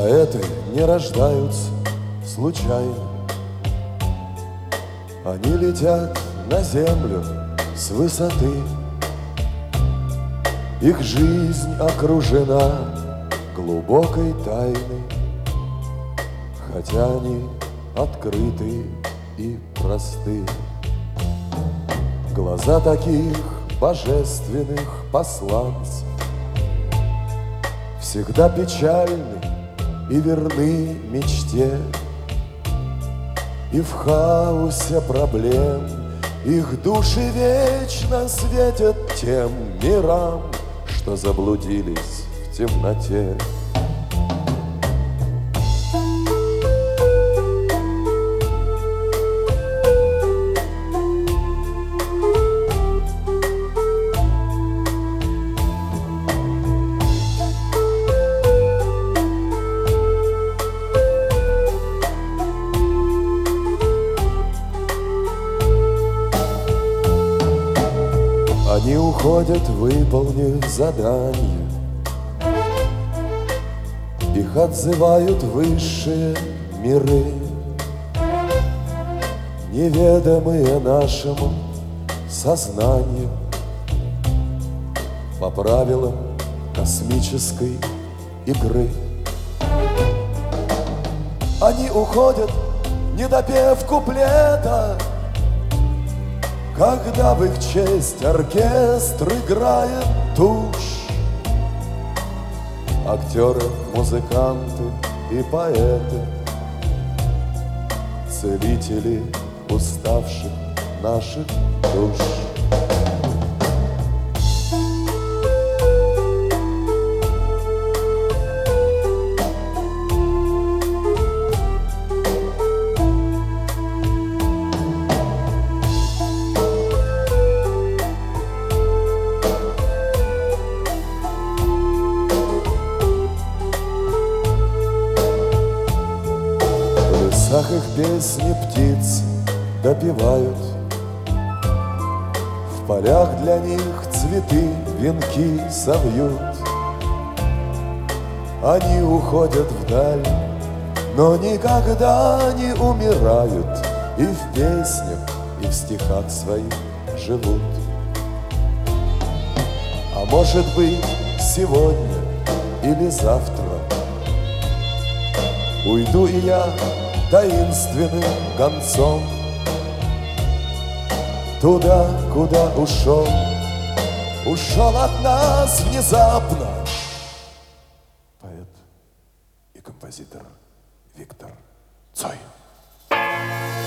Поэты не рождаются случайно, они летят на землю с высоты. Их жизнь окружена глубокой тайной, хотя они открыты и просты. Глаза таких божественных посланцев всегда печальны и верны мечте. И в хаосе проблем их души вечно светят тем мирам, что заблудились в темноте. Они уходят, выполнив задание. Их отзывают высшие миры, неведомые нашему сознанию, по правилам космической игры. Они уходят, не допев куплета, когда в их честь оркестр играет тушь. Актеры, музыканты и поэты, целители уставших наших душ. В лесах их песни птиц допевают, в полях для них цветы венки совьют. Они уходят вдаль, но никогда не умирают, и в песнях, и в стихах своих живут. А может быть, сегодня или завтра уйду и я таинственным гонцом туда, куда ушел от нас внезапно поэт и композитор Виктор Цой.